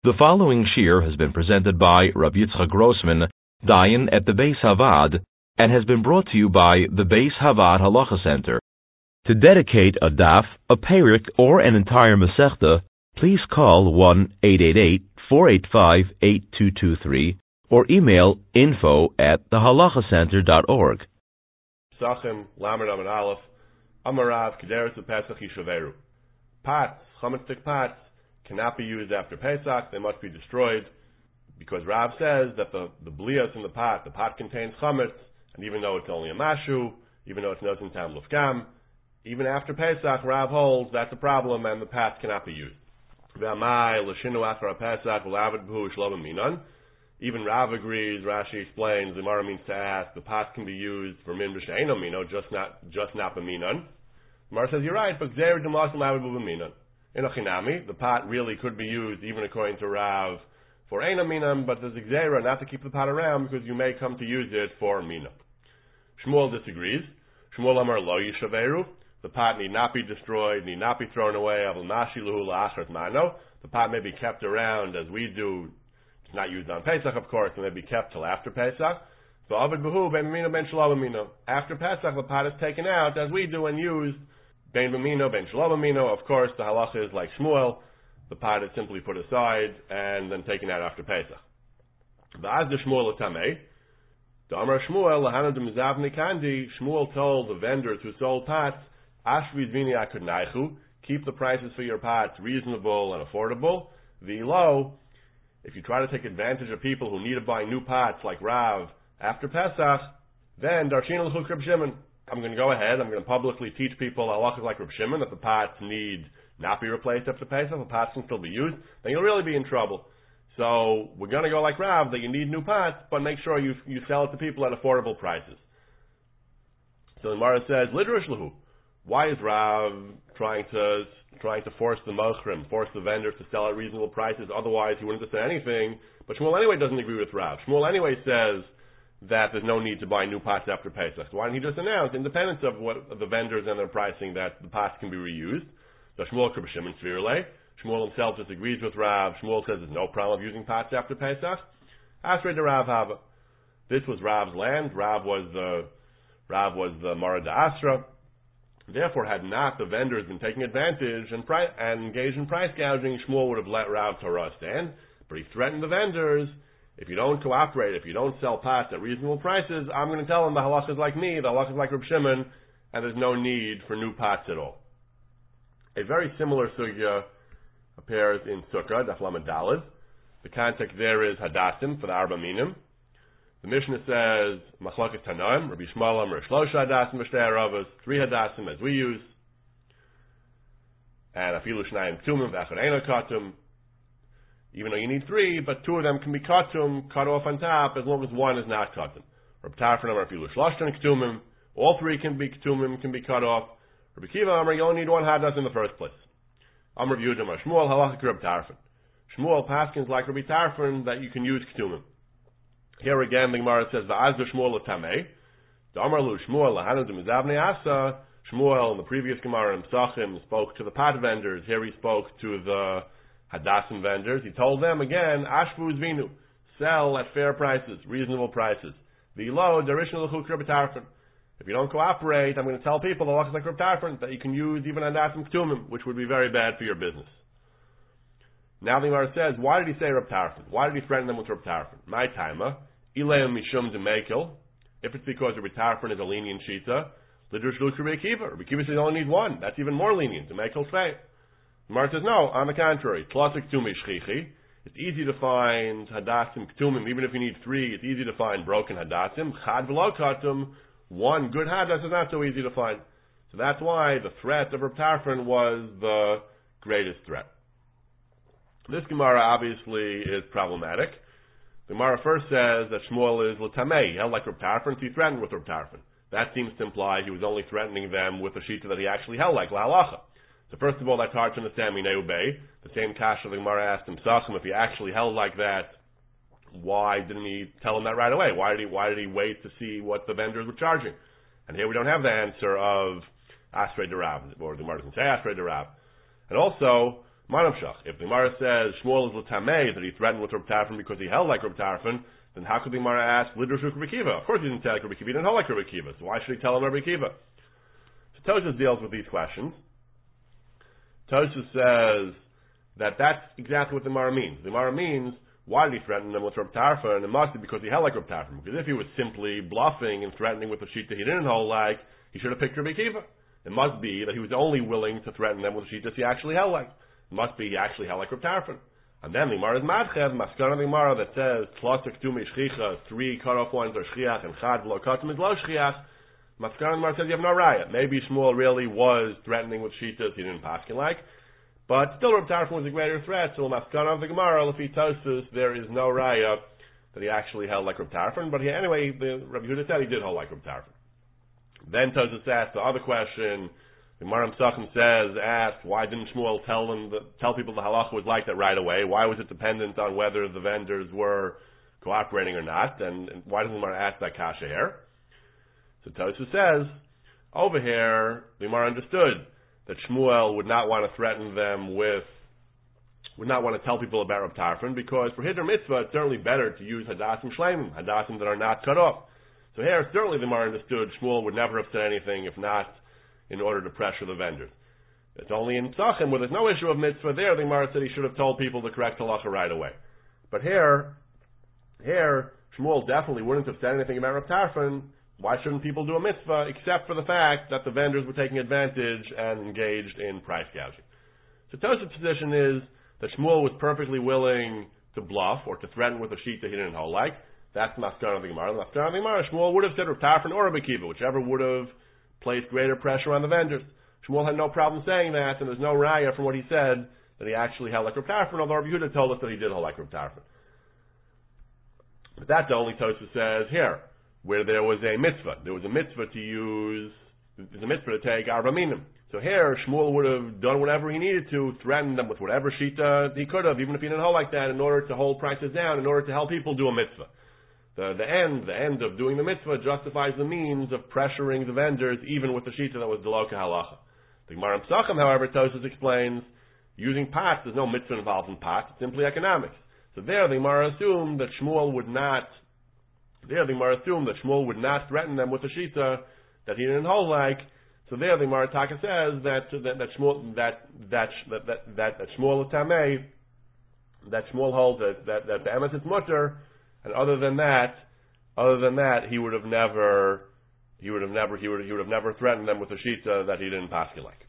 The following shir has been presented by Rabbi Yitzchak Grossman, Dayan at the Beis Havad, and has been brought to you by the Beis Havad Halacha Center. To dedicate a daf, a perik, or an entire Masechta, please call 1-888-485-8223 or email info@thehalachacenter.org. Sachem, Lamed Amid Aleph, Amarav, Kederes of Pesach Yishaveru. Pots, chametz pots, cannot be used after Pesach, they must be destroyed, because Rav says that the blias in the pot contains chametz, and even though it's only a mashu, even though it's nosin tam lufkam, even after Pesach, Rav holds that's a problem, and the pot cannot be used. Even Rav agrees, Rashi explains, the Gemara means to ask, the pot can be used for min b'she'eno mino, just not b'minon. The Gemara says, you're right, but gzeir d'masim lavid b'minon. In a chinami, the pot really could be used, even according to Rav, for eno minon, but there's a gzeira not to keep the pot around, because you may come to use it for mina. Shmuel disagrees. Shmuel amar lo yishaveru. The pot need not be destroyed, need not be thrown away. Avol nashi luhu la'achar mano. The pot may be kept around as we do. It's not used on Pesach, of course, and may be kept till after Pesach. So avid behu ben b'mino ben shalom b'mino. After Pesach, the pot is taken out as we do and used ben b'mino ben shalom b'mino. Of course, the halacha is like Shmuel. The pot is simply put aside and then taken out after Pesach. V'az de Shmuel l'tamei. The Amar Shmuel l'hana de mizavni kandi. Shmuel told the vendors who sold pots, Ashvi zvini akudnaichu, keep the prices for your pots reasonable and affordable. V'lo, if you try to take advantage of people who need to buy new pots like Rav after Pesach, then Darshina l'chuk Reb Shimon. I'm going to go ahead, I'm going to publicly teach people halachas like Reb Shimon that the pots need not be replaced after Pesach, the pots can still be used, then you'll really be in trouble. So we're going to go like Rav, that you need new pots, but make sure you sell it to people at affordable prices. So the Gemara says, Lidrush lahu. Why is Rav trying to force the mochrim, force the vendors to sell at reasonable prices? Otherwise, he wouldn't have said anything. But Shmuel anyway doesn't agree with Rav. Shmuel anyway says that there's no need to buy new pots after Pesach. So why didn't he just announce, independent of what the vendors and their pricing, that the pots can be reused? So Shmuel Reb Shimon Svirle. Shmuel himself disagrees with Rav. Shmuel says there's no problem of using pots after Pesach. Asrei de Rav Hava. This was Rav's land. Rav was the Mara Asra. Therefore, had not the vendors been taking advantage and engaged in price gouging, Shmuel would have let Rav Torah stand. But he threatened the vendors, if you don't cooperate, if you don't sell pots at reasonable prices, I'm going to tell them the halach is like me, the halach is like Reb Shimon, and there's no need for new pots at all. A very similar sugya appears in Sukkah, Daf Lamed Daled. The context there is Hadassim for the Arba Minim. The Mishnah says, Machlokes Tanoim, Rabbi Shmuel Amar Shlosha Hadassim V'Shtei Aravos, 3 Hadassim as we use, and Afilu Shnayim Ktumim V'Echad Eino Katum. Even though you need 3, but 2 of them can be Katum, cut off on top, as long as 1 is not Katum. Rabbi Tarfon Amar Afilu Shloshtan Ktumim, all 3 can be Ktumim, can be cut off. Rabbi Kiva Amar, you only need 1 Hadas in the first place. Amar Yehuda Amar Shmuel Halachik Rabbi Tarfon. Shmuel paskins like Rabbi Tarfon that you can use Ktumim. Here again, the Gemara says, "Va'az Shmuel l'tamei." The Amar Lu Shmuel lahanu de mizavnei asa. Shmuel in the previous Gemara in Pesachim spoke to the pot vendors. Here he spoke to the Hadassim vendors. He told them again, "Ashvu zvinu, sell at fair prices, reasonable prices. V'lo darishnu l'chuk Rabbi Tarfon. If you don't cooperate, I'm going to tell people the halachas like Rabbi Tarfon that you can use even Hadassim Ktumim, which would be very bad for your business." Now the Gemara says, why did he say Rabbi Tarfon? Why did he threaten them with Rabbi Tarfon? My timer. Ileim mishum demekel. If it's because Rabbi Tarfon is a lenient shita, lidrush luch Rabbi Akiva. Rabbi Akiva says you only need 1. That's even more lenient. Demekel say. The Gemara says no. On the contrary, tlasik tumi shchichi. It's easy to find hadassim ktumim. Even if you need 3, it's easy to find broken hadassim. Chad v'lo katum. 1 good hadas is not so easy to find. So that's why the threat of Rabbi Tarfon was the greatest threat. This Gemara obviously is problematic. The Gemara first says that Shmuel is l'tamei. He held like Reb Tarfon, so he threatened with Reb Tarfon. That seems to imply he was only threatening them with a shita that he actually held like la'alacha. So first of all, that's hard to understand. Minei ubei. The same kasha the Gemara asked him, Sachem, if he actually held like that, why didn't he tell him that right away? Why did he wait to see what the vendors were charging? And here we don't have the answer of Asrei de Rav, or the Gemara doesn't say Asrei de Rav. And also, Manamshach. If the Gemara says Shmuel is l'tamei, that he threatened with Reb Tarfon because he held like Reb Tarfon, then how could the Gemara ask Lidrush Reb Akiva? Of course he didn't tell like Reb Akiva, he didn't hold like Reb Akiva, so why should he tell him Reb Akiva? So Tosfos deals with these questions. Tosfos says that that's exactly what the Gemara means. The Gemara means, why did he threaten them with Reb Tarfon? And it must be because he held like Reb Tarfon. Because if he was simply bluffing and threatening with a shita he didn't hold like, he should have picked Reb Akiva. It must be that he was only willing to threaten them with a shita he actually held like. It must be he actually held like Reb Tarfon. And then the Gemara is madchev, maskana the Gemara that says, Tlasek tumi shchicha, 3 cut-off ones are shchiach, and chad v'lo katam is lo shchiach. Maskana the Gemara says you have no raya. Maybe Shmuel really was threatening with shitas he didn't paskin like, but still Reb Tarfon was a greater threat, so maskana of the Gemara, Lefi Tosfos, there is no raya that he actually held like Reb Tarfon, but anyway, the Rabbi Yehuda said he did hold like Reb Tarfon. Then Tosfos asked the other question. The Gemara asked, why didn't Shmuel tell people the halacha was like that right away? Why was it dependent on whether the vendors were cooperating or not? And why doesn't the Gemara ask that kasha here? So Tosfos says, over here, the Gemara understood that Shmuel would not want to threaten them would not want to tell people about Reb Tarfon, because for Hiddur Mitzvah, it's certainly better to use Hadassim Shleimim, Hadassim that are not cut off. So here, certainly the Gemara understood Shmuel would never have said anything if not in order to pressure the vendors. It's only in Tzachim, where there's no issue of mitzvah there, the Gemara said he should have told people the correct halacha right away. But here, Shmuel definitely wouldn't have said anything about Reb Tarfon. Why shouldn't people do a mitzvah, except for the fact that the vendors were taking advantage and engaged in price gouging? So Tosfos' position is that Shmuel was perfectly willing to bluff or to threaten with a sheet that he didn't hold like. That's the Maskana of the Gemara. The Maskana of the Gemara, Shmuel would have said Reb Tarfon or Reb Akiva, whichever would have placed greater pressure on the vendors. Shmuel had no problem saying that, and there's no raya from what he said that he actually held like Reb Tarfon, although Rabbi Yehuda told us that he did hold like Reb Tarfon. But that's the only Tosfos says here, where there was a mitzvah. There was a mitzvah to take Arba Minim. So here, Shmuel would have done whatever he needed to, threaten them with whatever shita he could have, even if he didn't hold like that, in order to hold prices down, in order to help people do a mitzvah. The end of doing the mitzvah justifies the means of pressuring the vendors, even with the shita that was deloka halacha. The Gemara in Pesachim, however, Tosfos explains, using pots, there's no mitzvah involved in pots, it's simply economics. So there, the Gemara assumed that Shmuel would not threaten them with a shita that he didn't hold like. So there, the Gemara Taka says that Shmuel is tamei, that Shmuel holds that the emes is mutter. And other than that, he would have never threatened them with a shita that he didn't paskin like.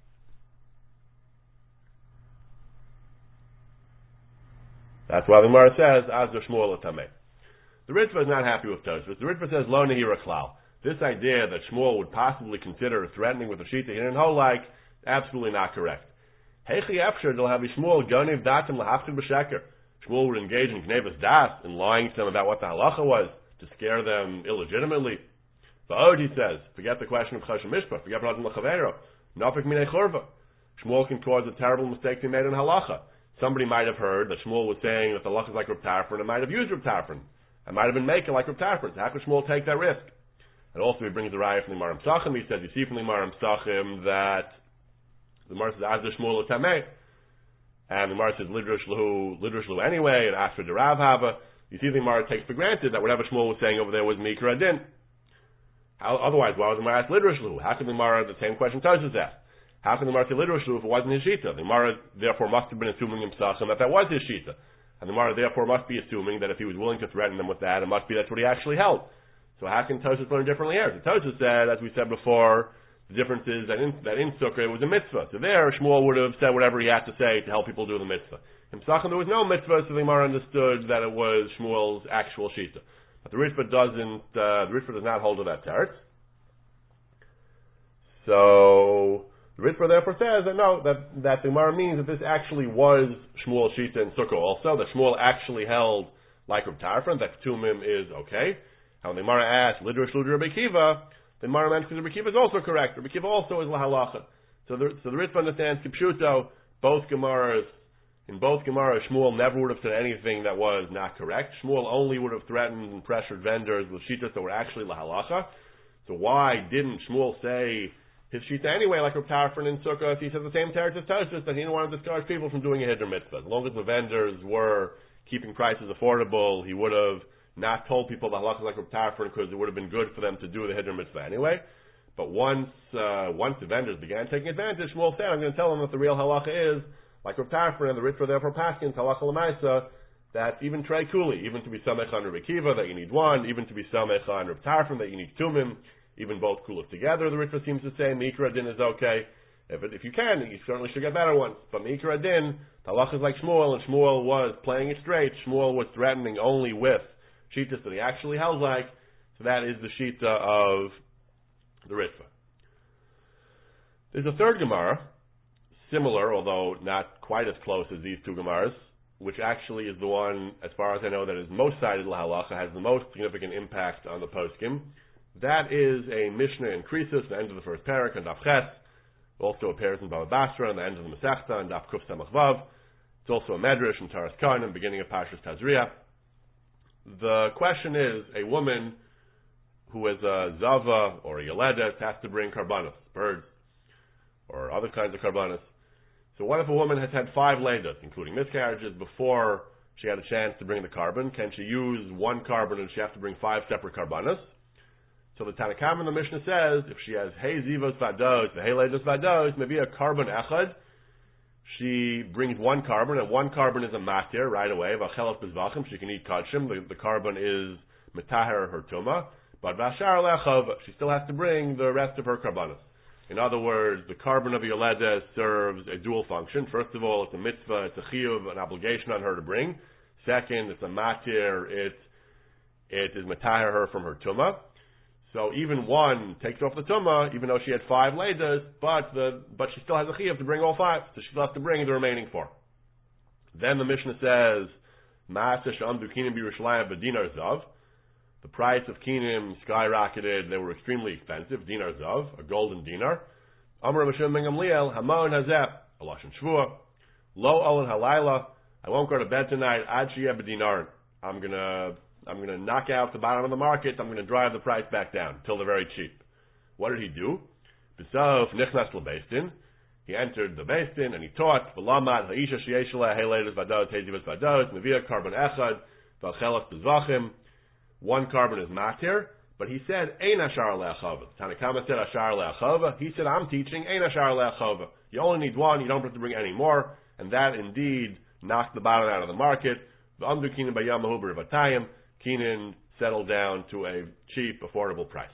That's why the Gemara says, "Az Shmuel l'tamei." The Ritva is not happy with Tosfos. The Ritva says, "Lo nehira klal." This idea that Shmuel would possibly consider threatening with a shita he didn't hold like, absolutely not correct. Heichi efshar del havi Shmuel ganiv datim lahaftin b'sheker. Shmuel would engage in Gnevas Das, in lying to them about what the halacha was, to scare them illegitimately. Va'od, he says, forget the question of Choshen Mishpah, forget B'nadin L'Chavero, Nafik Minei Churva. Shmuel can cause a terrible mistake to be made in halacha. Somebody might have heard that Shmuel was saying that the halacha is like Reb Tarfon, and might have used Reb Tarfon. It might have been making like Reb Tarfon. So how could Shmuel take that risk? And also he brings the raya from the Gemara in Pesachim. He says, you see from the Gemara in Pesachim that the Gemara says, Az Shmuel l'tamei. And the Gemara says, Lidrush Lahu anyway, and after the Rav Hava. You see the Gemara takes for granted that whatever Shmuel was saying over there was Mikra Adin. Otherwise, why was the Gemara asked Lidrush Lahu? How can the Gemara, the same question Tosfos asked, how can the Gemara say Lidrush Lahu if it wasn't his Shita? The Gemara therefore must have been assuming in Pesachim that was his Shita. And the Gemara therefore must be assuming that if he was willing to threaten them with that, it must be that's what he actually held. So how can Tosfos learn differently here? So Tosfos said, as we said before, the difference is that in Sukkah it was a mitzvah. So there, Shmuel would have said whatever he had to say to help people do the mitzvah. In Pesachim there was no mitzvah, so the Gemara understood that it was Shmuel's actual shita. But the Ritva does not hold to that teretz. So the Ritva therefore says that no, that the Gemara means that this actually was Shmuel's shita in Sukkah also, that Shmuel actually held like Reb Tarfon, that Tumim is okay. And when the Gemara asked, Lidrush Lu Reb Akiva, the Gemara mentions Reb Akiva is also correct. Reb Akiva also is lahalacha. So the Ritva understands Kipshuto, in both Gemaras, Shmuel never would have said anything that was not correct. Shmuel only would have threatened and pressured vendors with shitas that were actually lahalacha. So why didn't Shmuel say his shita anyway, like Reb Tarfon in Sukkot, he says the same teretz as Tosfos, that he didn't want to discourage people from doing a hiddur mitzvah. As long as the vendors were keeping prices affordable, he would have not told people the halakha like Reb Tarfon because it would have been good for them to do the hiddur mitzvah anyway. But once the vendors began taking advantage, Shmuel said, I'm going to tell them that the real halacha is, like Reb Tarfon and the Ritva therefore Paskins, halacha l'maisa, that even Trei Kuli, even to be Samech on Reb Akiva, that you need one, even to be Samech on Reb Tarfon, that you need Tumim, even both Kulas together, the Ritva seems to say, Mikra Din is okay. If you can, you certainly should get better ones. But Mikra Din, halacha is like Shmuel, and Shmuel was playing it straight. Shmuel was threatening only with Shitas that he actually held like, so that is the Shita of the Ritva. There's a third Gemara, similar, although not quite as close as these two Gemaras, which actually is the one, as far as I know, that is most cited la halacha, has the most significant impact on the poskim. That is a Mishnah in Krisus, the end of the first parak, and Daf Ches. Also appears in Baba Basra, and the end of the Masechta, and Daf Kuf Samach Vav. It's also a Medrash in Taras Kohanim, beginning of Parshas Tazria. The question is, a woman who is a Zava or a Yeledet has to bring karbanos, birds, or other kinds of karbanos. So what if a woman has had 5 ledas, including miscarriages, before she had a chance to bring the carbon? Can she use one carbon and she have to bring 5 separate karbanos? So the Tanakam in the Mishnah says, if she has hey zivos vados, the hey ledas vados, maybe a carbon echad, she brings one carbon, and one carbon is a matir right away, v'chelas bezvachim, she can eat kadshim, the carbon is metaher her tuma, but v'ashar lechav, she still has to bring the rest of her karbanos. In other words, the carbon of Yoledes serves a dual function. First of all, it's a mitzvah, it's a chiyuv, an obligation on her to bring. Second, it's a matir, it is metaher her from her tumah. So even one takes off the tumah, even though she had 5 ledas, but she still has a chiyuv to bring all 5, so she still has to bring the remaining 4. Then the Mishnah says, Ma'aseh she'amdu kinim b'Yerushalayim b'dinar zav. The price of kinim skyrocketed. They were extremely expensive. Dinar zav, a golden dinar. Amar Rabbi Shimon ben Gamliel, Hamon hazeh, a lashon shvua. Lo olin halayla. I won't go to bed tonight. Ad sheyeh b'dinar. I'm gonna knock out the bottom of the market. I'm gonna drive the price back down till they're very cheap. What did he do? B'sof nichnas l'beis din. He entered the beis din and he taught. V'lamad ha'isha sheyesh leha hey ledas vados hey zivos vados mevia carbon echad v'chelas bezvachim. One carbon is matir, but he said, Ein ashar le'achava. Tanakama said ashar le'achava. He said, I'm teaching Ein ashar le'achava. You only need one, you don't have to bring any more, and that indeed knocked the bottom out of the market. V'amdu kinin bayamahu b'rivatayim. Kinin settled down to a cheap, affordable price.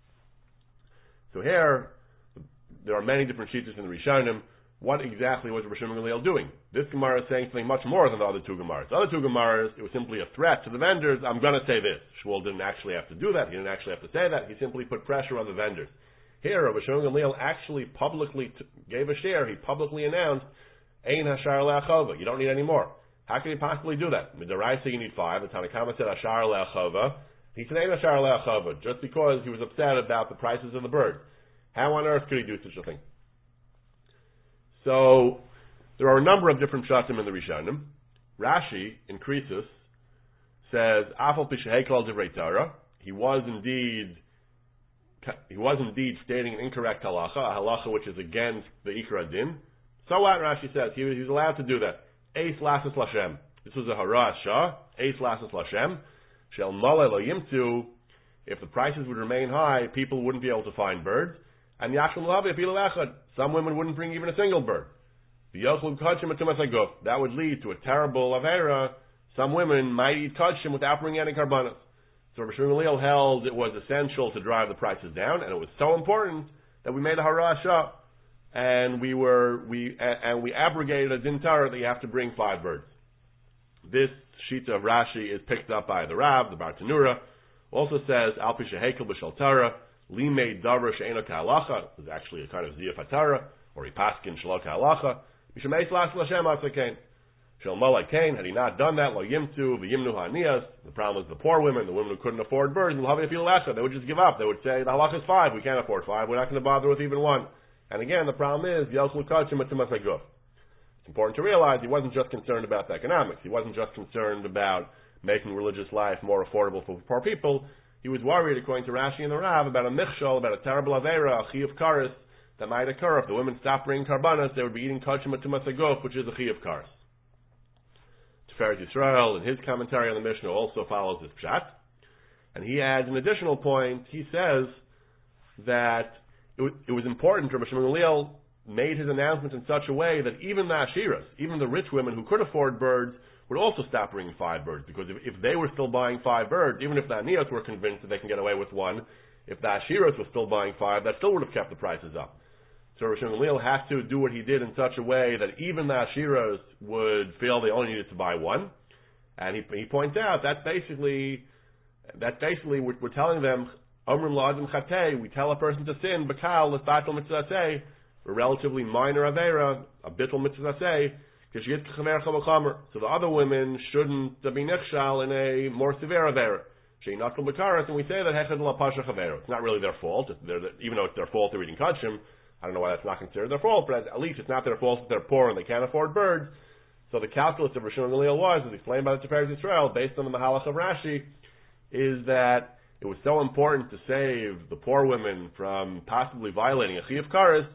So here, there are many different shitas in the Rishonim. What exactly was Rabbi Shimon ben Gamliel doing? This Gemara is saying something much more than the other 2 Gemaras. The other 2 Gemaras, it was simply a threat to the vendors. I'm going to say this. Shmuel didn't actually have to do that. He didn't actually have to say that. He simply put pressure on the vendors. Here, Rabbi Shimon ben Gamliel actually publicly gave a share. He publicly announced, Ein hashar le'achova. You don't need any more. How can you possibly do that? Midaraisa, you need 5. The Tanakama said hashar le'achova. He said Ein hashar le'achova, just because he was upset about the prices of the bird. How on earth could he do such a thing? So, there are a number of different shatim in the Rishonim. Rashi, in Krisus, says, Afal pishahekal divrei Torah. He was indeed stating an incorrect halacha, a halacha which is against the Ikra Din. So what, Rashi says? He was allowed to do that. Eis lasas lashem. This was a hara shah. Eis lasas lashem. Shel male lo yimtu. If the prices would remain high, people wouldn't be able to find birds. And Yachlim Lavi Apilu Echad. Some women wouldn't bring even a single bird. That would lead to a terrible avera. Some women might eat kachim without bringing any karbanos. So Rabbi Shimon ben Gamliel held it was essential to drive the prices down, and it was so important that we made a harasha, and we abrogated a din Torah that you have to bring 5 birds. This shita of Rashi is picked up by the Rav, the Bartanura. Also says Al Pi Shehekel B'Shel Torah. Limei davar she'eno ka'alacha is actually a kind of ziyaf hatara, or ipaskin shelo ka'alacha. Mishameis las l'Hashem asakain. Shel malay kain, had he not done that, lo yimtu v'yimnu ha'niyas. The problem is the poor women, the women who couldn't afford birds, they would just give up. They would say, the halacha is 5, we can't afford 5, we're not going to bother with even 1. And again, the problem is, it's important to realize he wasn't just concerned about the economics. He wasn't just concerned about making religious life more affordable for poor people. He was worried, according to Rashi and the Rav, about a michshol, about a terrible avera, a chi of karis, that might occur if the women stop bringing karbanos. They would be eating kachim tumas haguf, which is a chi of kars. Tiferes Yisrael, in his commentary on the Mishnah, also follows this pshat, and he adds an additional point. He says that it was important. Rabbi Shimon Gamliel made his announcement in such a way that even the ashiras, even the rich women who could afford birds, would also stop bringing 5 birds, because if they were still buying 5 birds, even if the aniyos were convinced that they can get away with 1, if the ashiras were still buying 5, that still would have kept the prices up. So Rabbi Shimon Gamliel has to do what he did in such a way that even the ashiras would feel they only needed to buy 1. And he points out that's basically we're telling them, Omrim la'adam chatei, we tell a person to sin, bakal l'fatel mitzvah, a relatively minor avera, a bittul mitzvah, so the other women shouldn't be nechshal in a more severe avera. And we say that hechad la pasha chavero. It's not really their fault. Even though it's their fault they're eating kachim, I don't know why that's not considered their fault, but at least it's not their fault that they're poor and they can't afford birds. So the calculus of Rosh Gamliel was, as explained by the Tiferes Yisrael, based on the Mahalach of Rashi, is that it was so important to save the poor women from possibly violating a chi of kares,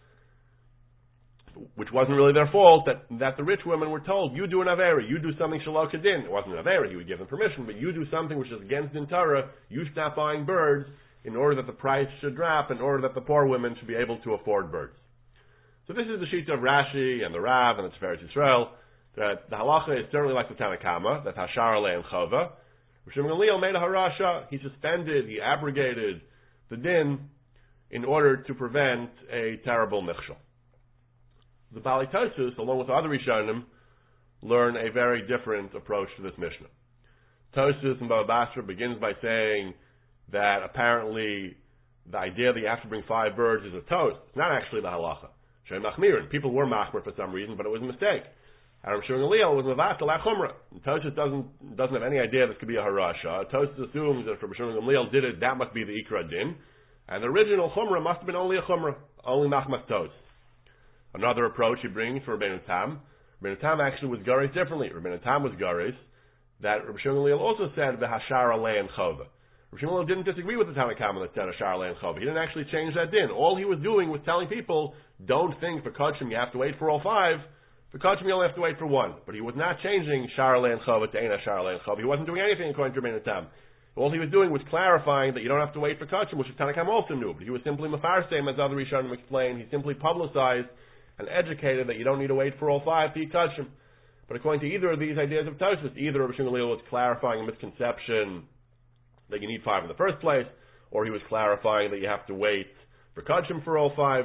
which wasn't really their fault, that the rich women were told, you do an avera, you do something shalok kedin. It wasn't an avera, he would give them permission, but you do something which is against din Torah, you stop buying birds in order that the price should drop, in order that the poor women should be able to afford birds. So this is the sheet of Rashi and the Rav and the Tiferes Yisrael, that the halacha is certainly like the Tanakama, that hashar alei and chava. Rosh Gamliel made a harasha, he suspended, he abrogated the din in order to prevent a terrible michshel. The Baalei Tosfos, along with the other Rishonim, learn a very different approach to this Mishnah. Tosfos and Baba Basra begins by saying that apparently the idea that you have to bring 5 birds is a toast. It's not actually the halacha. Shem Machmirin. People were machmir for some reason, but it was a mistake. Rabbi Shimon Gamliel was mevatel lachumra. Tosfos doesn't have any idea this could be a harasha. Tosfos assumes that if Rabbi Shimon Gamliel did it, that must be the ikra din, and the original chumra must have been only a chumra, only machmas toast. Another approach he brings for Rabbeinu Tam. Rabbeinu Tam actually was garis differently. Rabbeinu Tam was garis that Rabbi Shimon Gamliel also said the hashar alei and chova. Rabbi Shimon Gamliel didn't disagree with the Tanakhama that said hashar alei and chova. He didn't actually change that din. All he was doing was telling people, don't think for kachim you have to wait for all 5. For kachim you only have to wait for 1. But he was not changing shar alei and chova to ein hashar alei and chova. He wasn't doing anything according to Rabbeinu Tam. All he was doing was clarifying that you don't have to wait for kachim, which the Tanakhama also knew. But he was simply mefarseim, as other Rishonim explained. He simply publicized and educated that you don't need to wait for all 5 to eat kachim. But according to either of these ideas of Tosfos, either Rabbi Shimon Gamliel was clarifying a misconception that you need 5 in the first place, or he was clarifying that you have to wait for kachim for all 5.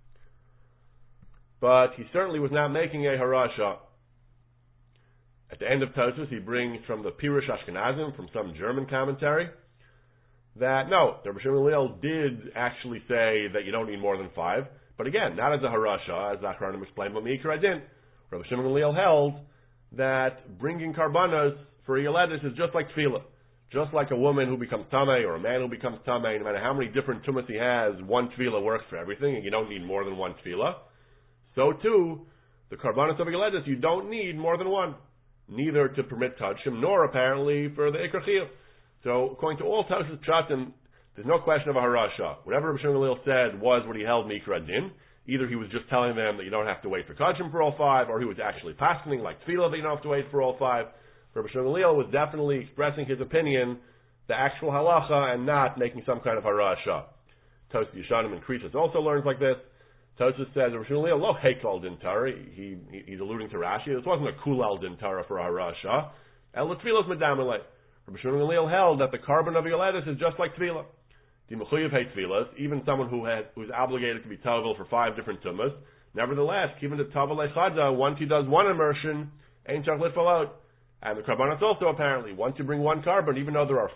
But he certainly was not making a harasha. At the end of Tosfos, he brings from the Pirush Ashkenazim, from some German commentary, that no, Rabbi Shimon Gamliel did actually say that you don't need more than 5. But again, not as a harasha, as the Achronim explained, but Meikra Adin. Rabbi Shimon Gamliel held that bringing karbanos for a Yeledis is just like tefillah. Just like a woman who becomes tamei or a man who becomes tamei, no matter how many different tumas he has, one tefillah works for everything, and you don't need more than 1 tefillah. So too, the karbanos of a Yeledis, you don't need more than 1. Neither to permit kachim, nor apparently for the ikra chiyuv. So according to all Tosfos pshatim, there's no question of a harasha. Whatever Rabbi Shimon Gamliel said was what he held Mikra Din. Either he was just telling them that you don't have to wait for kachim for all 5, or he was actually paskening like tefillah that you don't have to wait for all 5. Rabbi Shimon Gamliel was definitely expressing his opinion, the actual halacha, and not making some kind of harasha. Tosfos Yeshanim and Kritos also learns like this. Tosfos says Rabbi Shimon Gamliel lo heikal din Torah. He's alluding to Rashi. This wasn't a kulal din Torah for a harasha. El tefillah is medamelei. Rabbi Shimon Gamliel held that the carbon of Yeledis is just like tefillah. The mechuyev hay tefillas, even someone who's obligated to be tavel for 5 different tumas, nevertheless, given the tavel echada, once he does 1 immersion, ain't chachlit falot. And the karbanos also apparently, once you bring 1 carbon, even though there are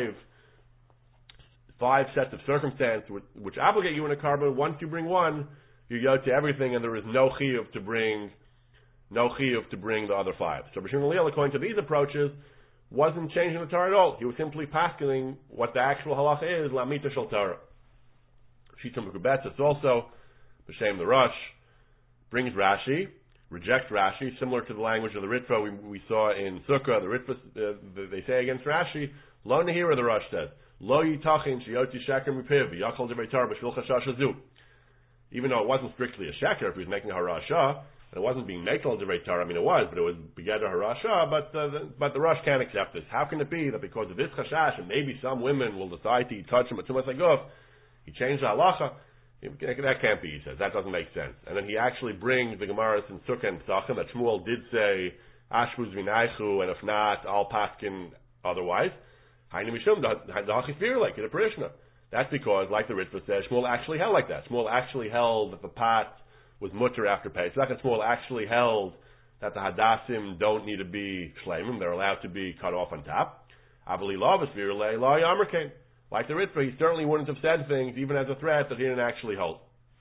5 sets of circumstances which obligate you in a carbon, once you bring 1, you go to everything, and there is no chiyuv to bring the other 5. So Rabbi Shimon Gamliel, according to these approaches, wasn't changing the Torah at all. He was simply paskening what the actual halacha is, Lamita Shel Torah. Shitam Mekubetzes also, B'Shem the Rosh, brings Rashi, rejects Rashi, similar to the language of the Ritva we saw in Sukkah. The Ritva, they say against Rashi, Lo Nehira, the Rosh says, Lo Yitachin Sheyoti Sheker Mipiv, Yachol Debei Torah B'Shvil Chashash Hazu. even though it wasn't strictly a sheker, if he was making a harasha, and it wasn't being mekel divrei Torah, I mean it was, but it was begeder harasha, but the Rosh can't accept this. How can it be that because of this chashash, and maybe some women will decide to touch him at Tumas Aguf, he changed the halacha? That can't be, he says. That doesn't make sense. And then he actually brings the Gemaras in Sukkah and Pesachim that Shmuel did say, Ashbuz v'naichu, and if not, I'll paskin otherwise. Hainu mishum, da'achis vir, like in a parishna. That's because, like the Ritva says, Shmuel actually held like that. Shmuel actually held that the pot was mutter after Pesach, and Shmuel actually held that the hadassim don't need to be shleimim, they're allowed to be cut off on top. Avali lavis vir le la yamer came. Like the Ritva, he certainly wouldn't have said things, even as a threat, that he didn't actually hold.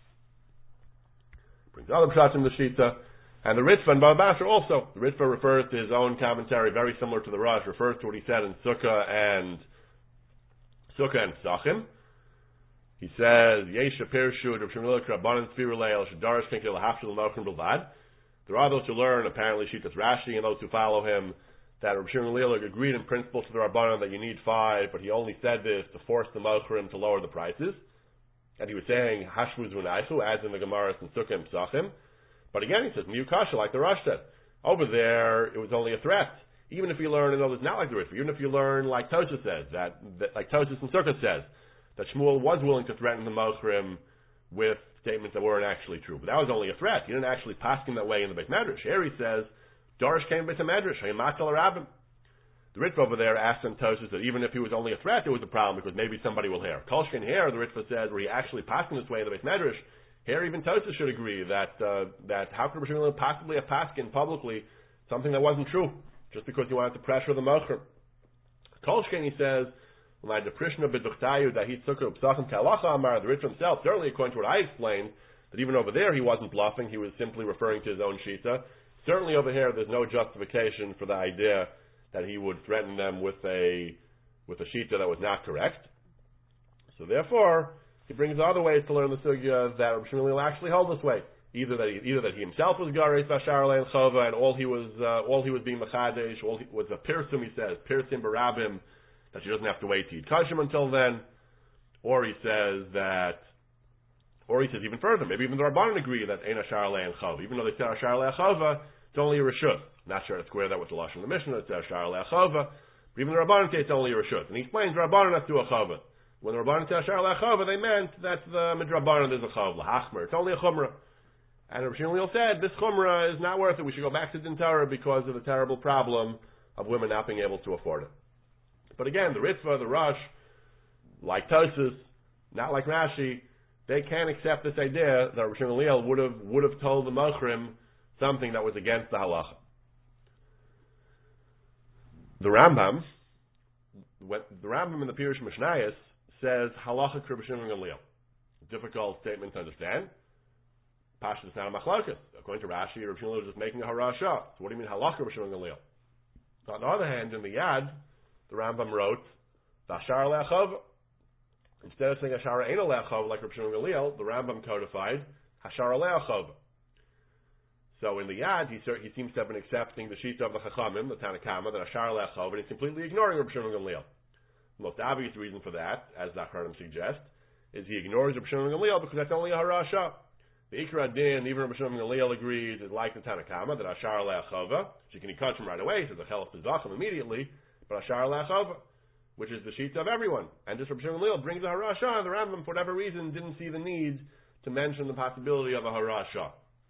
Brings other pshatim in the Shita. And the Ritva and Baba Basra also. The Ritva refers to his own commentary, very similar to the Rosh, refers to what he said in Sukkah and Pesachim. He says, Yesha Pirshu, Rav Shmuel Rabbanan Sfira Leil, Shadarish Kinkel, Hafshel Nochrim Bilvad. There are those who learn, apparently, Shitas Rashi, and those who follow him, that Rav Shmuel agreed in principle to the Rabbanan that you need 5, but he only said this to force the Mochrim to lower the prices. And he was saying, Hashmuz V'naichu, as in the Gemaras and Sukkah and Pesachim. But again, he says, Miu Kasha, like the Rosh said. Over there, it was only a threat. Even if you learn, and it's not like the Ritva, even if you learn, like Tosha says, that like Tosha and Sukkah says, that Shmuel was willing to threaten the Mochrim with statements that weren't actually true. But that was only a threat. He didn't actually pass him that way in the Beit Medrash. Here he says, Darish came Beit Medrash, Hayamatal Arabim. The Ritva over there asked him Tosha that even if he was only a threat, it was a problem because maybe somebody will hear. Kolshkin here, the Ritva says, where he actually passed him this way in the Beit Medrash, here even Tosha should agree that how could Rav possibly have passed in publicly something that wasn't true, just because he wanted to pressure the Mochrim. Kolshkin, he says, like the Prishna B'duchtayu that he took a Psachim Kalacha Amar, the Ritva himself, certainly according to what I explained, that even over there he wasn't bluffing, he was simply referring to his own Shita. Certainly over here there's no justification for the idea that he would threaten them with a Shita that was not correct. So therefore, he brings other ways to learn the sugya that Rav Shmuel actually held this way. Either that he himself was Gareis Bashar and Chova, and all he was being Machadesh, was a Pirsum, he says, Pirsim Barabim, that she doesn't have to wait to eat kashim until then, or he says even further, maybe even the Rabbanan agree that Ein Ashar and Chova, even though they say Ashar Chova, it's only a Rishut. Not sure to square that with the Lashon of the Mishnah, it's Ashar Chova, but even the Rabbanan say it's only a Rishut. And he explains the Rabbanan has to do a Chova. When the Rabbanan say Ashar Chova, they meant that the Midrabanan there's a Chov, L'Hachmer, it's only a Chumrah. And Rav Shmuel said, this Chumrah is not worth it, we should go back to Din Torah because of the terrible problem of women not being able to afford it. But again, the Ritva, the Rosh, like Tosfos, not like Rashi, they can't accept this idea that Rav Shmuel would have told the Mochrim something that was against the halacha. The Rambam in the Pirush Mishnayos says halacha Rav Shmuel. Difficult statement to understand. Pashas is not a machlokas. According to Rashi, Rav Shmuel is just making a harasha. So what do you mean halacha Rav Shmuel? On the other hand, in the Yad, the Rambam wrote, Ashar Le'achov. Instead of saying Ashar Eino Le'achov, like Rav Shimon Gamliel, the Rambam codified Ashar Le'achov. So in the Yad, he seems to have been accepting the Shita of the Chachamim, the Tanakama, that Ashar Le'achov, and he's completely ignoring Rav Shimon Gamliel. The most obvious reason for that, as the Achronim suggest, is he ignores Rav Shimon Gamliel because that's only a harasha. The Ikra Din, even Rav Shimon Gamliel agrees, is like the Tanakama, that Ashar Le'achova, so you can catch him right away, he says, Achel Tizachim immediately, but Ashar Le'achova, which is the Shita of everyone. And this Rav Shimon Gamliel brings a harasha, and the Rambam, for whatever reason, didn't see the need to mention the possibility of a harasha.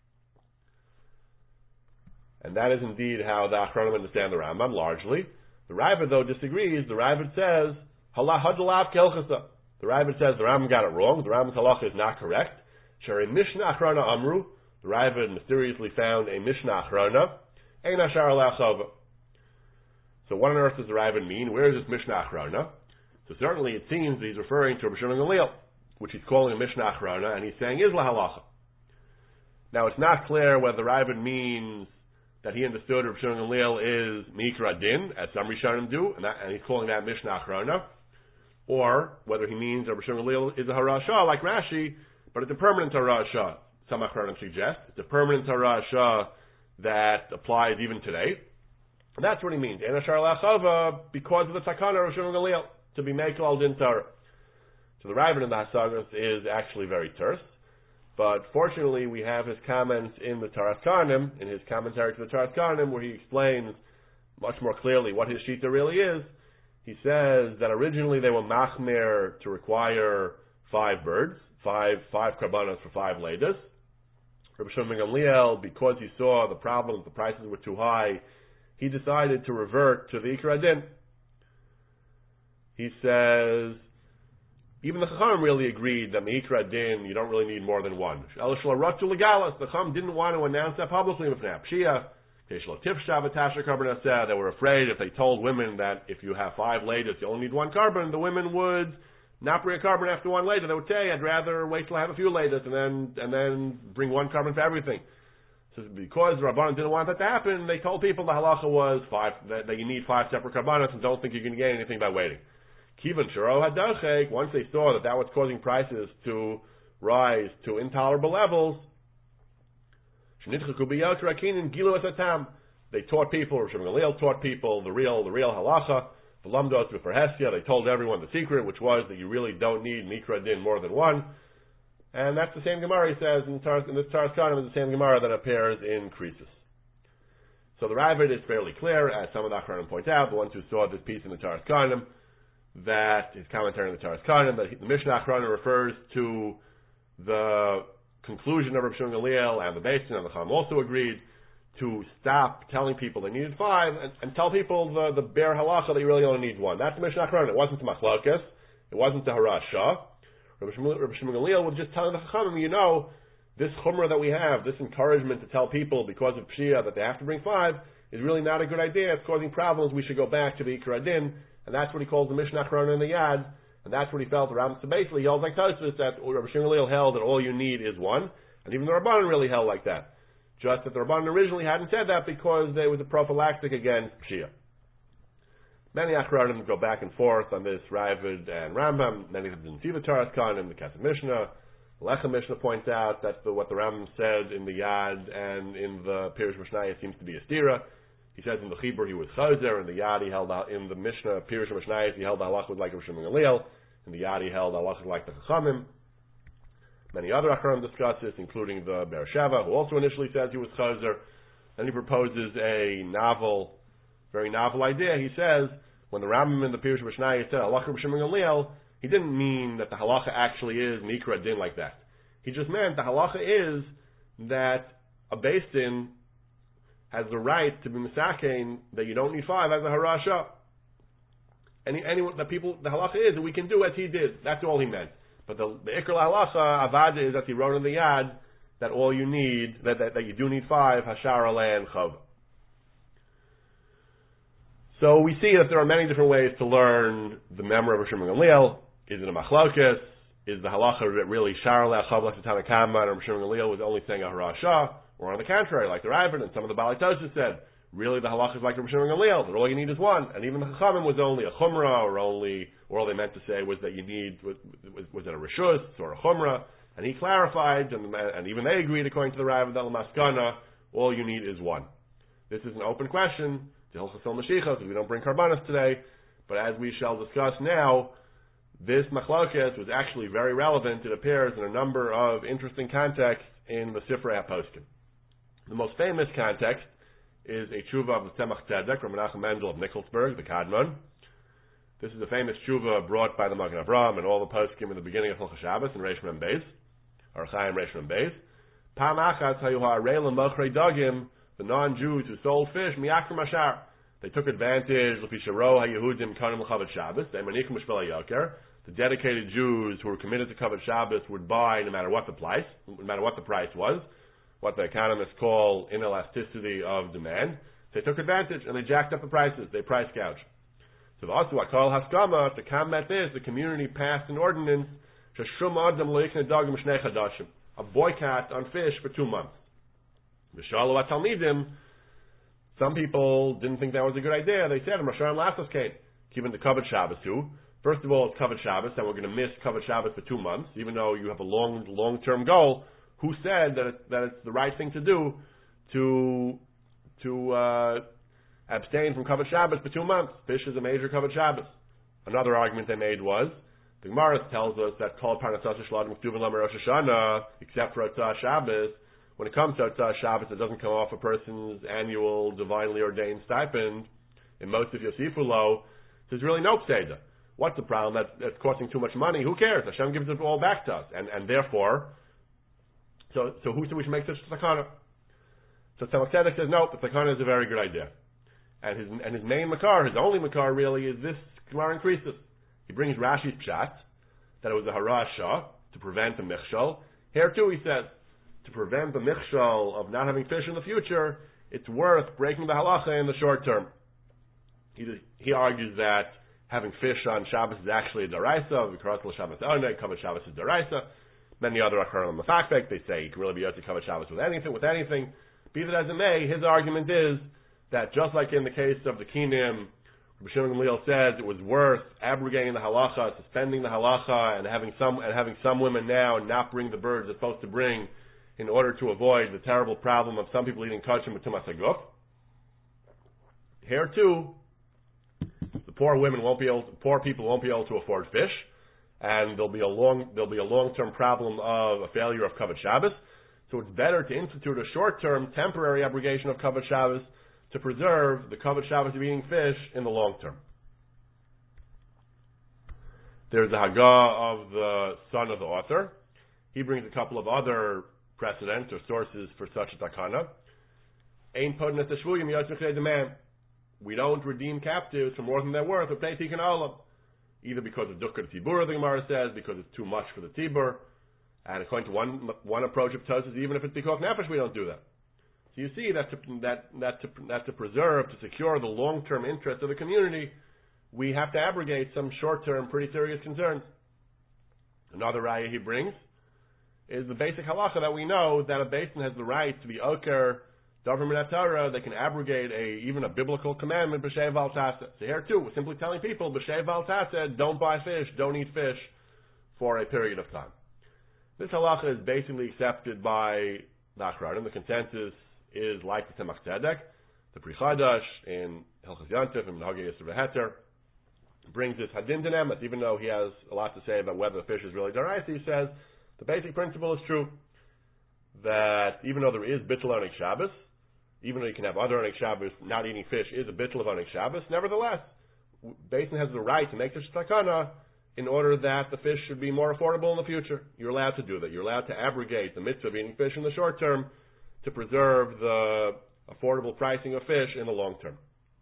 And that is indeed how the Achronim understand the Rambam, largely. The Raavad, though, disagrees. The Raavad says, Hadalav Kelchasa. The Raavad says the Rambam got it wrong. The Rambam's halacha is not correct. Shari Mishnah Achrona Amru. The Raavad mysteriously found a Mishnah Achrona. Ein Ashar Le'achova. So what on earth does the Raavad mean? Where is this Mishnah Achrona? So certainly it seems that he's referring to Rav Shimon Gamliel, which he's calling a Mishnah Achrona, and he's saying is la halacha. Now it's not clear whether the Raavad means that he understood Rav Shimon Gamliel is Mikra Din, as some Rishonim do, and he's calling that Mishnah Achrona, or whether he means that Rav Shimon Gamliel is a harasha like Rashi, but it's a permanent harasha. Some Achronim suggest it's a permanent harasha that applies even today. And that's what he means. Ein Ashar Le'achova, because of the takana of Rav Shimon Gamliel, to be mekel al din Torah. So the Raavad in the Hasagas is actually very terse. But fortunately, we have his comments in the Taras Karnim, in his commentary to the Taras Karnim, where he explains much more clearly what his shita really is. He says that originally they were machmer to require 5 birds, five karbanos for 5 leidas. Rabbi Shimon ben Gamliel, because he saw the problem, the prices were too high, he decided to revert to the Ikar Adin. He says, even the Chacham really agreed that Meikra Adin, you don't really need more than 1. The Chacham didn't want to announce that publicly. They were afraid if they told women that if you have 5 leidas, you only need 1 carbon, the women would not bring a carbon after 1 later. They would say, I'd rather wait till I have a few leidas and then bring 1 carbon for everything. So because the Rabbanan didn't want that to happen, they told people the halacha was 5, that you need 5 separate carbonos and don't think you're going to gain anything by waiting. Kivan Shiro Hadachek, once they saw that was causing prices to rise to intolerable levels, they taught people, Rosh Gamliel taught people the real halacha, the lamdos b'fer Hestia. They told everyone the secret, which was that you really don't need Mikra Din more than 1. And that's the same Gemara, he says, in this Taras Karnim, is the same Gemara that appears in Krisus. So the Ravid is fairly clear, as some of the Achronim point out, the ones who saw this piece in the Taras Karnim, that his commentary on the Taras Karnim, that the Mishnah Achronim refers to the conclusion of Rabbi Shimon Gamliel, and the Beis Din and the Chacham also agreed to stop telling people they needed 5 and tell people the bare halacha that you really only need 1. That's the Mishnah Achronim. It wasn't the Machlokes, it wasn't the Harasha. Rabbi Shimon Gamliel was just telling the Chachamim, this chumrah that we have, this encouragement to tell people because of Pshia that they have to bring 5, is really not a good idea. It's causing problems. We should go back to the Ikar Adin, and that's what he calls the Mishnah Achronim in the Yad, and that's what he felt around. So basically, he held like Tosfos that Rabbi Shimon Gamliel held that all you need is 1, and even the Rabbanan really held like that. Just that the Rabbanan originally hadn't said that because there was a prophylactic against Pshia. Many Achronim go back and forth on this, Ravid and Rambam. Many of them didn't see the Taras Karnim, the Kesef Mishnah. The Lechem Mishnah points out that what the Rambam said in the Yad and in the Pirush Mishnayos seems to be a stira. He says in the Chibur he was Chazer, in the Yad he held out, in the Mishnah, Pirush Mishnayos, he held halach with like Rosh Gamliel. In the Yad he held halach like the Chachamim. Many other Achronim discuss this, including the Be'er Sheva, who also initially says he was Chazer. Then he proposes a very novel idea. He says, when the Rambam in the Pirush Mishnayos said halach Rosh Gamliel, he didn't mean that the halacha actually is Mikra Din like that. He just meant the halacha is that a Beis Din has the right to be misakein that you don't need 5 as a harasha. The halacha is that we can do as he did. That's all he meant. But the ikr halacha avada is that he wrote in the yad that all you need, that you do need 5 hashar alei and chav. So we see that there are many different ways to learn the memory of Rosh Gamliel. Is it a machlokes? Is the halacha really shar alei chav like the Tanna Kama and Rosh Gamliel was only saying a harasha? Or on the contrary, like the Ravid and some of the Balei Tosfos said, really the halach is like Rabbi Shimon Gamliel, that all you need is 1. And even the Chachamim was only a chumrah, or all they meant to say was that you need, was it a reshus or a chumrah? And he clarified, and even they agreed according to the Ravid, that l'maskana, all you need is 1. This is an open question to Hilchos Mashiach, because we don't bring karbanos today, but as we shall discuss now, this machlokes was actually very relevant. It appears in a number of interesting contexts in the Sifrei HaPoskim. The most famous context is a tshuva of the Tzemach Tzedek, Rabbi Menachem Mendel of Nikolsburg, the Kadmon. This is a famous tshuva brought by the Magen Avraham and all the poskim in the beginning of Hilchos Shabbos in Reish Mem Beis, or Chaim Reish Mem Beis. Pam achas hayu ha'arei l'mochrei dagim, the non-Jews who sold fish, mi'akrim ashar. They took advantage, l'fi sharo ha'yehudim kanim l'chavet Shabbos, they manikim l'shvel ha'yoker. The dedicated Jews who were committed to Kavod Shabbos would buy no matter what the price was, what the economists call inelasticity of demand. They took advantage and they jacked up the prices. They price gouged. So the Asu Akal Haskama, to combat this, the community passed an ordinance, a boycott on fish for 2 months. Some people didn't think that was a good idea. They said, given the Kavod Shabbos too. First of all, it's Kavod Shabbos, and we're going to miss Kavod Shabbos for 2 months, even though you have a long-term goal. Who said that it's the right thing to do to abstain from Kavod Shabbos for 2 months? Fish is a major Kavod Shabbos. Another argument they made was The Gemara tells us that Kol Parnasas Shladim Ktuvin Lamer Rosh Hashanah, except for Atzah Shabbos, when it comes to Atzah Shabbos, it doesn't come off a person's annual divinely ordained stipend. In most of Yosifu Lo, there's really no Pseda. What's the problem? That's costing too much money. Who cares? Hashem gives it all back to us. And therefore, so who said we should make such a takana? So Tzemach Tzedek says, no, the takana is a very good idea. And his main makar, his only makar really, is this Gemara increases. He brings Rashi's pshat, that it was a harasha, to prevent the michshol. Here too he says, to prevent the michshol of not having fish in the future, it's worth breaking the halacha in the short term. He argues that having fish on Shabbos is actually a daraisa, because Shabbos oneg, covered Shabbos is daraisa. Many other akarim mafakbek, they say you can really be able to cover Shabbos with anything. Be that as it may, his argument is that just like in the case of the Kinim, Rabbi Shimon Gamliel says it was worth abrogating the halacha, suspending the halacha, and having some women now not bring the birds they're supposed to bring in order to avoid the terrible problem of some people eating kachim with tumas haguf. Here too, the poor people won't be able to afford fish, and there'll be a long-term problem of a failure of Kavod Shabbos. So it's better to institute a short-term, temporary abrogation of Kavod Shabbos to preserve the Kavod Shabbos of eating fish in the long term. There's the Haggah of the son of the author. He brings a couple of other precedents or sources for such a takana. Ein podnes teshvuyim yotzmichlei demand. We don't redeem captives for more than they're worth, or pay tikkun olam. Either because of dukkah tibur, the Gemara says, because it's too much for the tibur. And according to one approach of Tosfos, even if it's pikuach nefesh, we don't do that. So you see that to preserve, to secure the long-term interest of the community, we have to abrogate some short-term, pretty serious concerns. Another raya he brings is the basic halacha that we know that a basin has the right to be oker, davar min haTorah. They can abrogate even a biblical commandment, b'shei v'al taseh. So here too, we're simply telling people, b'shei v'al taseh, don't buy fish, don't eat fish for a period of time. This halacha is basically accepted by the Achronim. The consensus is like the Tzemach Tzedek, the Pri Chadash in Hilchos Yontif and Minhagei Yisur V'Heter brings this hadin dinemet. Even though he has a lot to say about whether the fish is really daraisa, he says the basic principle is true, that even though there is bittul onik Shabbos, even though you can have other onik Shabbos, not eating fish is a bittul of onik Shabbos, nevertheless, Basin has the right to make such a takana in order that the fish should be more affordable in the future. You're allowed to do that. You're allowed to abrogate the mitzvah of eating fish in the short term to preserve the affordable pricing of fish in the long term.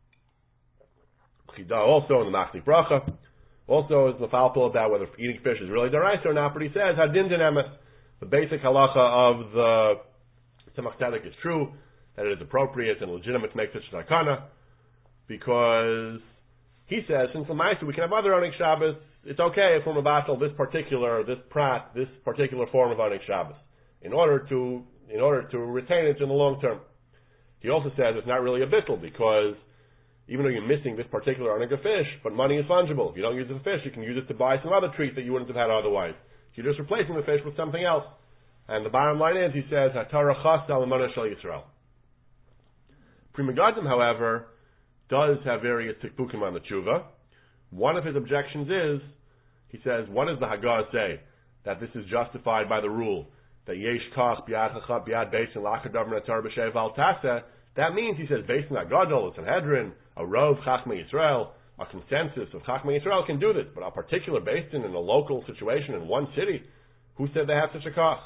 Chida also in the Machnik Bracha also is mefalpel about whether eating fish is really daraisa or not, but he says hadin dinemes. The basic halacha of the Tzemach Tzedek is true, that it is appropriate and legitimate to make such a takana, because he says since the Ma'aser we can have other onik Shabbos, it's okay if we're mevatel this particular form of onik Shabbos in order to retain it in the long term. He also says it's not really a bittul, because even though you're missing this particular onik of fish, but money is fungible. If you don't use it for fish, you can use it to buy some other treat that you wouldn't have had otherwise. You're just replacing the fish with something else. And the bottom line is, he says, HaTorah chas al Emunah shel Yisrael. Pri Megadim, however, does have various tikpukim on the tshuva. One of his objections is, he says, what does the Haggah say? That this is justified by the rule that yesh kach biad chacham biad beis and lachar davar min haTorah b'shei v'al taseh. That means, he says, based on Agadol, a Sanhedrin, a Rov Chachmei Yisrael, a consensus of Chachmei Yisrael can do this, but a particular based in a local situation in one city, who said they have such a kach?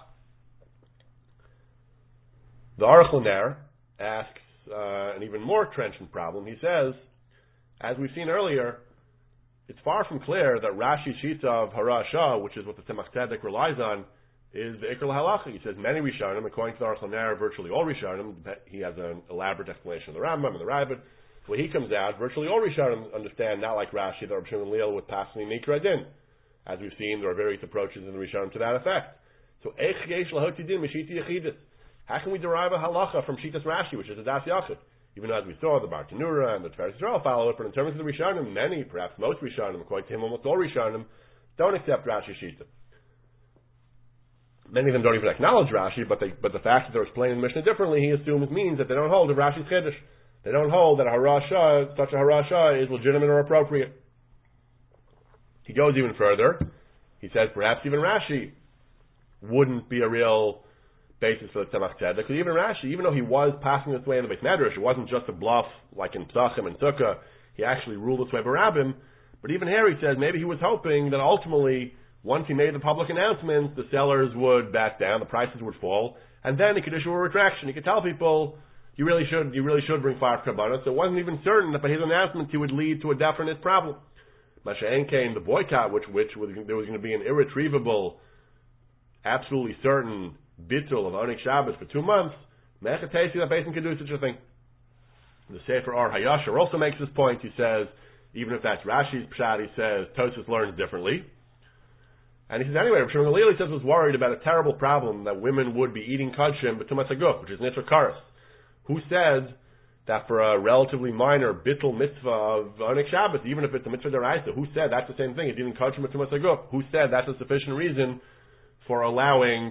The Aruch LaNer asks an even more trenchant problem. He says, as we've seen earlier, it's far from clear that Rashi's shita of Harashah, which is what the Tzemach Tzedek relies on, is the Iker Halacha. He says many Rishonim, according to the Aruch LaNer, virtually all Rishonim, he has an elaborate explanation of the Rambam and the Ravid. When he comes out, virtually all Rishonim understand, not like Rashi, that Rabbi Shimon Gamliel would pass me Mikra Din. As we've seen, there are various approaches in the Rishonim to that effect. So, Eich Yesh Lahoti Din Mishiti Yechidus. How can we derive a halacha from Shitas Rashi, which is a Das Yachid? Even though, as we saw, the Bar Tanura and the Tiferes Yisrael follow it, but in terms of the Rishonim, many, perhaps most Rishonim, according to him, almost all Rishonim, don't accept Rashi's Shita. Many of them don't even acknowledge Rashi, but the fact that they're explaining the Mishnah differently, he assumes means that they don't hold of Rashi's Chiddush. They don't hold that such a harasha is legitimate or appropriate. He goes even further, He says perhaps even Rashi wouldn't be a real basis for the Tzemach Tzedek. Because even Rashi, even though he was passing this way in the Beis Medrash, it wasn't just a bluff like in Psachim and Sukkah. He actually ruled this way by Rabbim. But even here he says maybe he was hoping that ultimately, once he made the public announcements, the sellers would back down, the prices would fall, and then he could issue a retraction. He could tell people, you really should bring 5 karbanos. So it wasn't even certain that by his announcements he would lead to a definite problem. Masha'en came the boycott, which was, there was going to be an irretrievable, absolutely certain bittul of Onik Shabbos for 2 months. Mechatesi that Beis Din could do such a thing. The Sefer Or Hayashar also makes this point. He says, even if that's Rashi's pshat, he says Tosfos learns differently. And he says anyway, Rav Shimon Gamliel, he says, was worried about a terrible problem that women would be eating kodshim b'tumas haguf, which is nitra karas. Who says that for a relatively minor bittul mitzvah of Onik Shabbos, even if it's a mitzvah deraisa, who said that's the same thing? It's eating kodshim b'tumas haguf. Who said that's a sufficient reason for allowing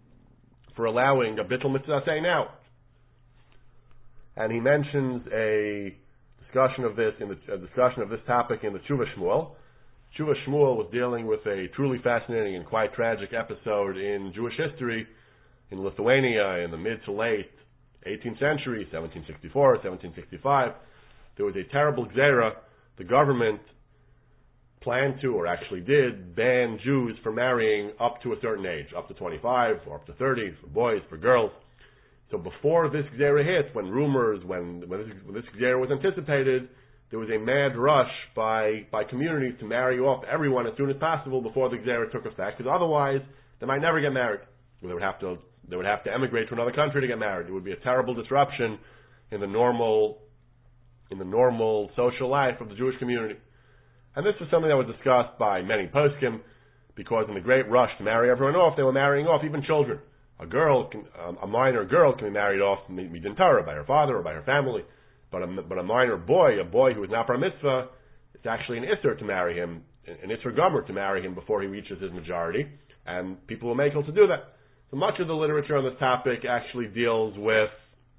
a bittul mitzvah saying now? And he mentions a discussion of this topic in the Tshuva Shmuel. Tshuva Shmuel was dealing with a truly fascinating and quite tragic episode in Jewish history in Lithuania in the mid to late 18th century, 1764, 1765. There was a terrible gzera. The government planned to, or actually did, ban Jews from marrying up to a certain age, up to 25 or up to 30, for boys, for girls. So before this gzera hit, when this gzera was anticipated, there was a mad rush by communities to marry off everyone as soon as possible before the gzera took effect, because otherwise they might never get married. They would have to emigrate to another country to get married. It would be a terrible disruption in the normal social life of the Jewish community. And this was something that was discussed by many poskim, because in the great rush to marry everyone off, they were marrying off even children. A minor girl can be married off midin Torah by her father or by her family, but a minor boy, a boy who is not bar mitzvah, it's actually an isser to marry him, an isser gomer to marry him before he reaches his majority, and people will make him to do that. So much of the literature on this topic actually deals with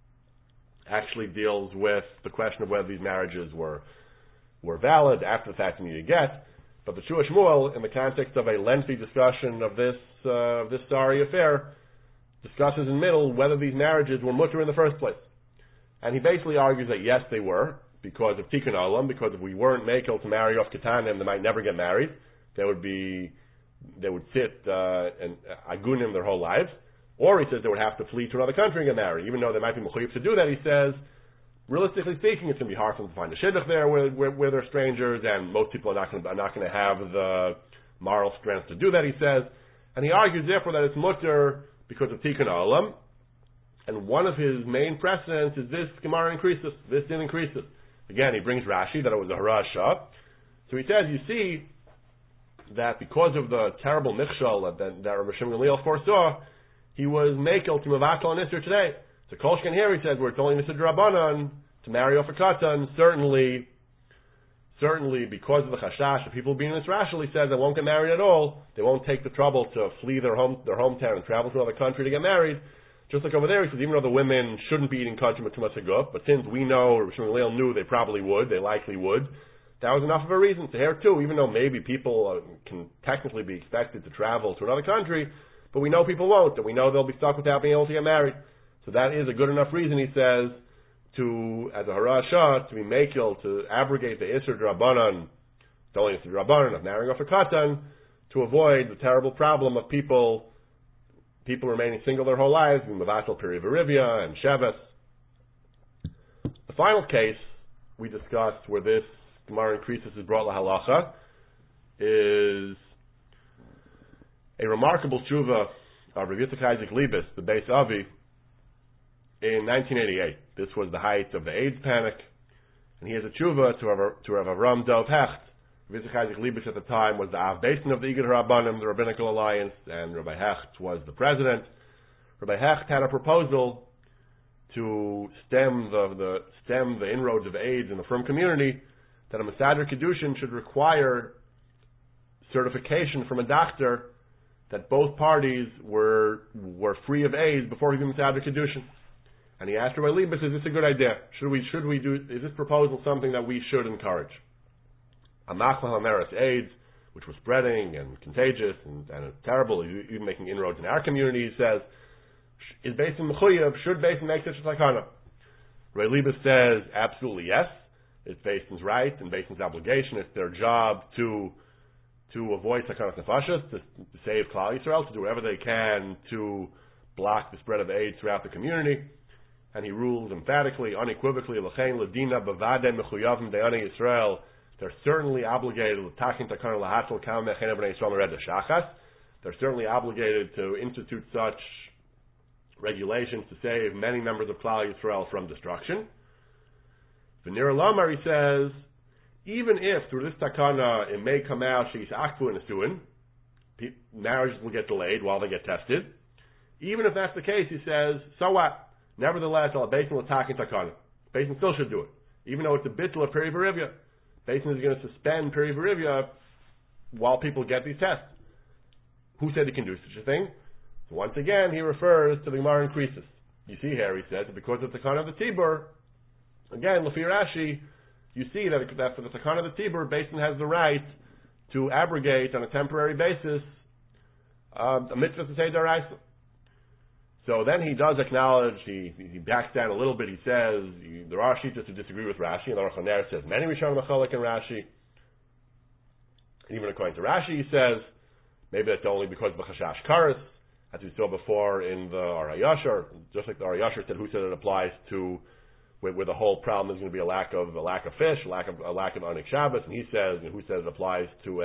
the question of whether these marriages were valid after the fact and needed get. But the Tshuva Shmuel, in the context of a lengthy discussion of this sorry affair, discusses in middle whether these marriages were mutter in the first place. And he basically argues that yes, they were, because of Tikkun Olam, because if we weren't makel to marry off Ketanim, they might never get married. They would sit and agunim their whole lives. Or he says they would have to flee to another country and get married. Even though they might be mechuyev to do that, he says, realistically speaking, it's going to be hard for them to find a shidduch there where they're strangers, and most people are not going to have the moral strength to do that, he says. And he argues, therefore, that it's mutter because of Tikkun Olam, and one of his main precedents is this Gemara increases, this din increases. Again, he brings Rashi that it was a harasha. So he says, you see that because of the terrible michshal that Rabbi Shimon Gamliel foresaw, he was makel to mevatel on Isser today. So Kolshkin here he says, we're telling Mr. Drabanan to marry off a katan, certainly because of the chashash of people being in this rashal, he says they won't get married at all. They won't take the trouble to flee their hometown and travel to another country to get married. Just like over there, he says, even though the women shouldn't be eating kodshim with tumas haguf, but since we know, Rabbi Shimon Gamliel knew they probably would, they likely would, that was enough of a reason. So here too, even though maybe people can technically be expected to travel to another country, but we know people won't, and we know they'll be stuck without being able to get married. So that is a good enough reason, he says, as a harasha, to be makil, to abrogate the Isser Drabanan, the only Isser Drabanan of marrying off a katan, to avoid the terrible problem of people remaining single their whole lives, in Mavatal Peri Verivia and Sheves. The final case we discussed where this Gemara increases is brought lahalacha is a remarkable tshuva of Rav Yitzchak Isaac Liebes, the Beis Avi, in 1988. This was the height of the AIDS panic, and he has a tshuva to Rav Avram Dov Hecht. Rav Yitzchak Isaac Liebes at the time was the Av Basin of the Igad Rabbanim, the Rabbinical Alliance, and Rabbi Hecht was the president. Rabbi Hecht had a proposal to stem the inroads of AIDS in the frum community, that a Mesader Kiddushin should require certification from a doctor that both parties were free of AIDS before he did Mesader Kiddushin. And he asked Rabbi Liebes, is this a good idea? Should we do, is this proposal something that we should encourage? Amachla HaMeres AIDS, which was spreading and contagious and terrible, even making inroads in our community, he says, is based in Mechuyev, should Beis Din make such a takana? Ray Liebes says, absolutely yes. It's Beis Din's right and Beis Din's obligation. It's their job to avoid takanat nefashos, to save Klal Yisrael, to do whatever they can to block the spread of AIDS throughout the community. And he rules emphatically, unequivocally, l'chein l'dina b'vadei mechuyavim de'anei Yisrael. They're certainly obligated They're certainly obligated to institute such regulations to save many members of Klal Yisrael from destruction. V'nira Lamar, he says, even if through this takana it may come out she's akfu and asuin, marriages will get delayed while they get tested. Even if that's the case, he says, so what? Nevertheless, Beis Din will attack in takana. Beis Din still should do it, even though it's a bittul of peri v'rivya. Beis Din is going to suspend peri v'rivya while people get these tests. Who said he can do such a thing? So once again, he refers to the Gemara in Krisis. You see here, he says, because of the takana of the Tibur, again, Lefi Rashi, you see that for the takana of the Tibur, Beis Din has the right to abrogate on a temporary basis a mitzvah to say daraisa. So then he does acknowledge, he backs down a little bit, he says, there are shittas who disagree with Rashi, and the Aruch HaNer says many Rishonim Machalek in Rashi. And even according to Rashi, he says, maybe that's only because of the Chashash Karas, as we saw before in the Ar HaYashar, just like the Ar HaYashar said, who said it applies to, where the whole problem is going to be a lack of fish, a lack of Anik Shabbos, and he says, who said it applies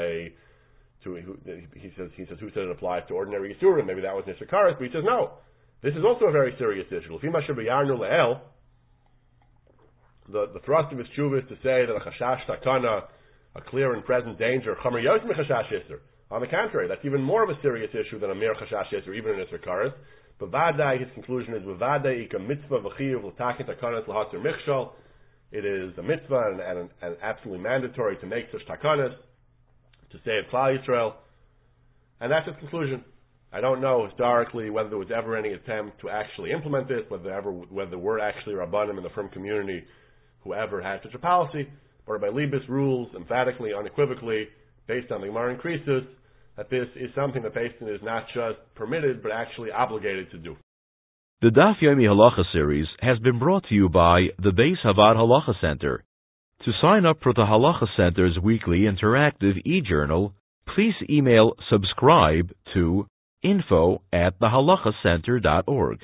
he says, who said it applies to ordinary Yisurim, maybe that was Nishar Karas, but he says, no. This is also a very serious issue. The thrust of his tshuva is to say that a chashash takana, a clear and present danger, on the contrary, that's even more of a serious issue than a mere chashash yisr, even in Isser Karas. But Vadai, his conclusion is, mitzvah it is a mitzvah and absolutely mandatory to make such takanas, to save Klal Yisrael. And that's his conclusion. I don't know historically whether there was ever any attempt to actually implement this, whether there were actually Rabbanim in the firm community who ever had such a policy. But Rabbi Liebes rules emphatically, unequivocally, based on the Gemara in Krisis, that this is something that Beis Din is not just permitted, but actually obligated to do. The Daf Yomi Halacha series has been brought to you by the Beis Havad Halacha Center. To sign up for the Halacha Center's weekly interactive e-journal, please email subscribe to info@thehalachacenter.org.